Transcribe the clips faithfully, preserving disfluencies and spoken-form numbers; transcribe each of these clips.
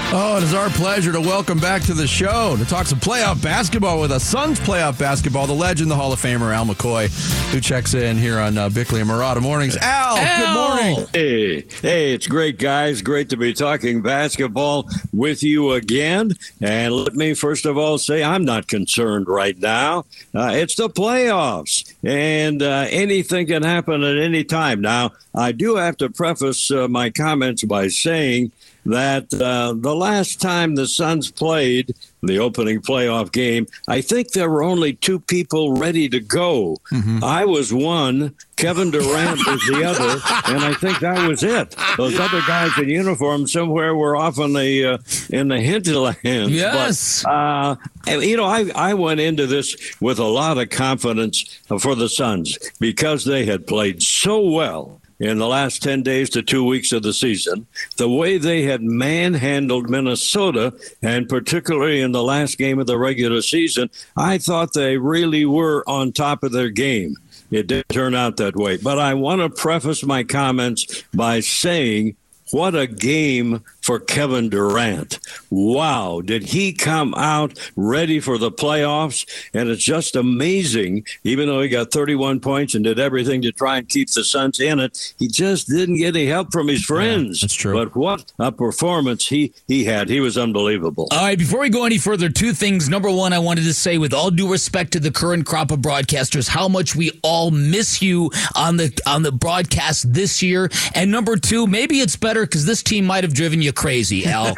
Oh, it is our pleasure to welcome back to the show to talk some playoff basketball with us. Suns playoff basketball, the legend, the Hall of Famer, Al McCoy, who checks in here on uh, Bickley and Murata Mornings. Al, Al, good morning. Hey, hey, it's great, guys. Great to be talking basketball with you again. And let me first of all say I'm not concerned right now. Uh, it's the playoffs, and uh, anything can happen at any time. Now, I do have to preface uh, my comments by saying that uh, the last time the Suns played the opening playoff game, I think there were only two people ready to go. Mm-hmm. I was one, Kevin Durant was the other, and I think that was it. Those other guys in uniform somewhere were off in the uh, in the hinterland. Yes. But, uh, you know, I, I went into this with a lot of confidence for the Suns because they had played so well in the last ten days to two weeks of the season, the way they had manhandled Minnesota, and particularly in the last game of the regular season, I thought they really were on top of their game. It didn't turn out that way. But I want to preface my comments by saying, what a game for Kevin Durant. Wow, did he come out ready for the playoffs? And it's just amazing, even though he got thirty-one points and did everything to try and keep the Suns in it, he just didn't get any help from his friends. Yeah, that's true. But what a performance he, he had. He was unbelievable. All right, before we go any further, two things. Number one, I wanted to say, with all due respect to the current crop of broadcasters, how much we all miss you on the on the broadcast this year. And number two, maybe it's better because this team might have driven you crazy, Al.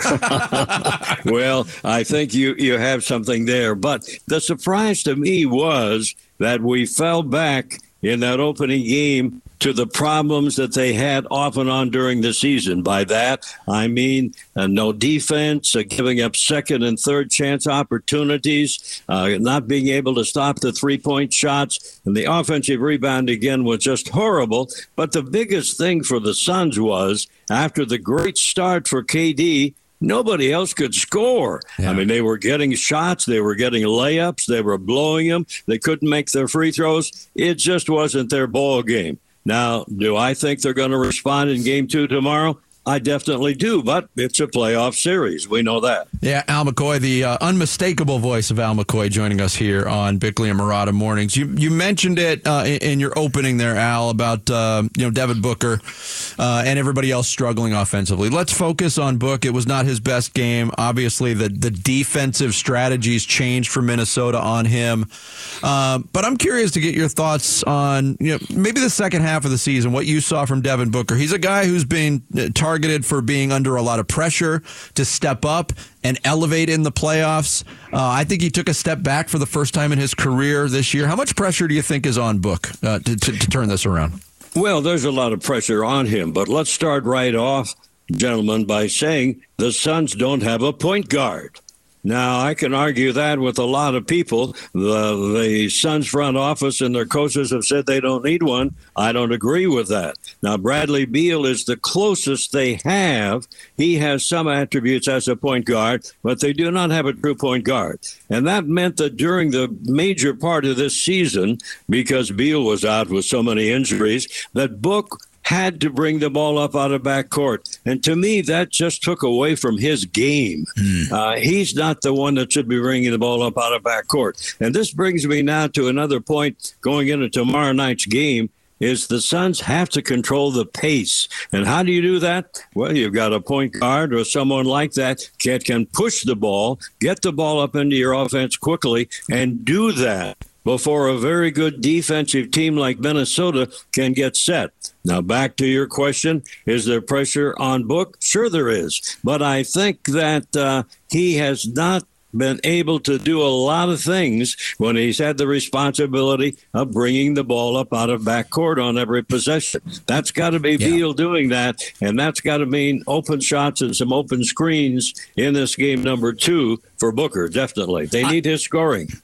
Well, I think you, you have something there. But the surprise to me was that we fell back in that opening game to the problems that they had off and on during the season. By that, I mean uh, no defense, uh, giving up second and third chance opportunities, uh, not being able to stop the three-point shots, and the offensive rebound again was just horrible. But the biggest thing for the Suns was, after the great start for K D, nobody else could score. Yeah. I mean, they were getting shots. They were getting layups. They were blowing them. They couldn't make their free throws. It just wasn't their ball game. Now, do I think they're going to respond in game two tomorrow? I definitely do, but it's a playoff series. We know that. Yeah, Al McCoy, the uh, unmistakable voice of Al McCoy, joining us here on Bickley and Murata Mornings. You you mentioned it uh, in, in your opening there, Al, about uh, you know Devin Booker uh, and everybody else struggling offensively. Let's focus on Book. It was not his best game. Obviously, the, the defensive strategies changed for Minnesota on him. Um, but I'm curious to get your thoughts on you know maybe the second half of the season, what you saw from Devin Booker. He's a guy who's been targeted targeted for being under a lot of pressure to step up and elevate in the playoffs. Uh, I think he took a step back for the first time in his career this year. How much pressure do you think is on Book uh, to, to, to turn this around? Well, there's a lot of pressure on him, but let's start right off, gentlemen, by saying the Suns don't have a point guard. Now, I can argue that with a lot of people. The, the Suns front office and their coaches have said they don't need one. I don't agree with that. Now, Bradley Beal is the closest they have. He has some attributes as a point guard, but they do not have a true point guard. And that meant that during the major part of this season, because Beal was out with so many injuries, that Book had to bring the ball up out of backcourt. And to me, that just took away from his game. Mm. Uh, he's not the one that should be bringing the ball up out of backcourt. And this brings me now to another point going into tomorrow night's game, is the Suns have to control the pace. And how do you do that? Well, you've got a point guard or someone like that that can push the ball, get the ball up into your offense quickly, and do that before a very good defensive team like Minnesota can get set. Now, back to your question, is there pressure on Book? Sure there is. But I think that uh, he has not been able to do a lot of things when he's had the responsibility of bringing the ball up out of backcourt on every possession. That's got to be yeah. Beal doing that, and that's got to mean open shots and some open screens in this game number two for Booker, definitely. They need his scoring.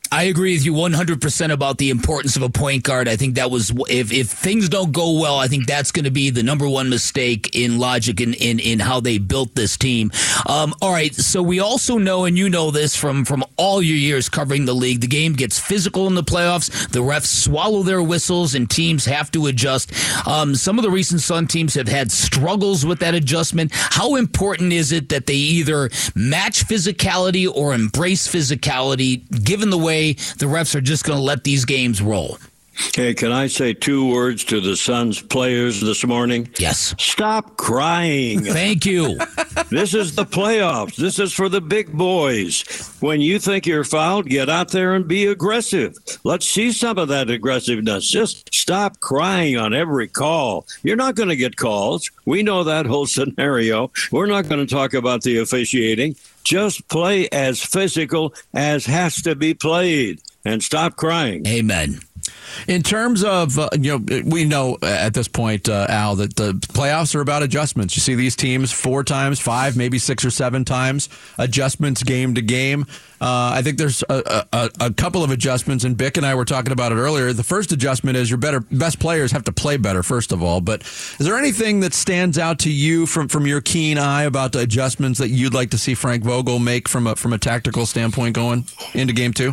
I agree with you one hundred percent about the importance of a point guard. I think that was, if, if things don't go well, I think that's going to be the number one mistake in logic in, in, in how they built this team. Um, all right, so we also know, and you know this from, from all your years covering the league, the game gets physical in the playoffs. The refs swallow their whistles, and teams have to adjust. Um, some of the recent Sun teams have had struggles with that adjustment. How important is it that they either match physicality or embrace physicality, given the way the refs are just going to let these games roll? Hey, can I say two words to the Suns players this morning? Yes. Stop crying. Thank you. This is the playoffs. This is for the big boys. When you think you're fouled, get out there and be aggressive. Let's see some of that aggressiveness. Just stop crying on every call. You're not going to get calls. We know that whole scenario. We're not going to talk about the officiating. Just play as physical as has to be played and stop crying. Amen. In terms of, uh, you know, we know at this point, uh, Al, that the playoffs are about adjustments. You see these teams four times, five, maybe six or seven times, adjustments game to game. Uh, I think there's a, a, a couple of adjustments, and Bick and I were talking about it earlier. The first adjustment is your better best players have to play better, first of all. But is there anything that stands out to you from, from your keen eye about the adjustments that you'd like to see Frank Vogel make from a, from a tactical standpoint going into game two?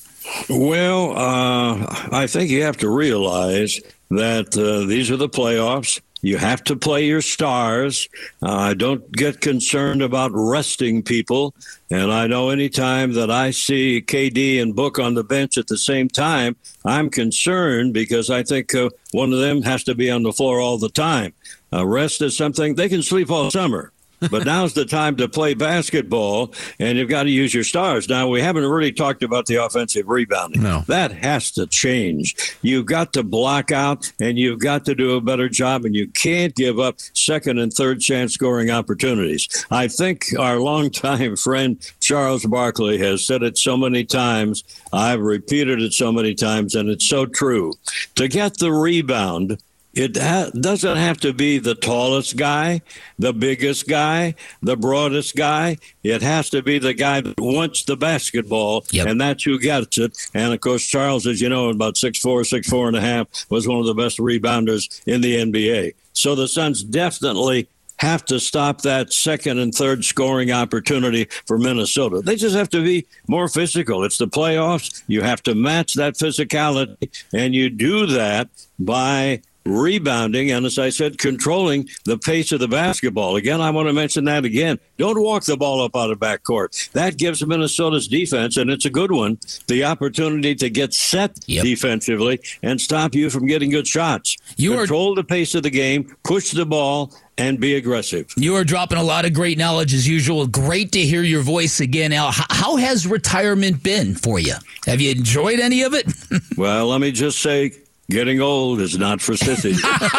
Well, uh, I think you have to realize that uh, these are the playoffs. You have to play your stars. Uh, don't get concerned about resting people. And I know anytime that I see K D and Book on the bench at the same time, I'm concerned because I think uh, one of them has to be on the floor all the time. Uh, rest is something they can sleep all summer. But now's the time to play basketball, and you've got to use your stars. Now, we haven't really talked about the offensive rebounding. No. That has to change. You've got to block out, and you've got to do a better job, and you can't give up second and third chance scoring opportunities. I think our longtime friend Charles Barkley has said it so many times. I've repeated it so many times, and it's so true. To get the rebound, it ha- doesn't have to be the tallest guy, the biggest guy, the broadest guy. It has to be the guy that wants the basketball, yep. and that's who gets it. And, of course, Charles, as you know, about six four, six four and a half, was one of the best rebounders in the N B A. So the Suns definitely have to stop that second and third scoring opportunity for Minnesota. They just have to be more physical. It's the playoffs. You have to match that physicality, and you do that by rebounding, and as I said, controlling the pace of the basketball. Again, I want to mention that again. Don't walk the ball up out of backcourt. That gives Minnesota's defense, and it's a good one, the opportunity to get set yep. defensively and stop you from getting good shots. You Control are, the pace of the game, push the ball, and be aggressive. You are dropping a lot of great knowledge as usual. Great to hear your voice again, Al. How has retirement been for you? Have you enjoyed any of it? Well, let me just say, getting old is not for sissies.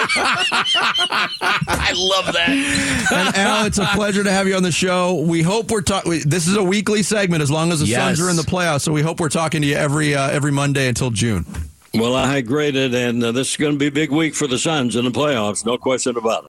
I love that. And Al, it's a pleasure to have you on the show. We hope we're talking. This is a weekly segment as long as the yes. Suns are in the playoffs. So we hope we're talking to you every uh, every Monday until June. Well, I graded, and uh, this is going to be a big week for the Suns in the playoffs. No question about it.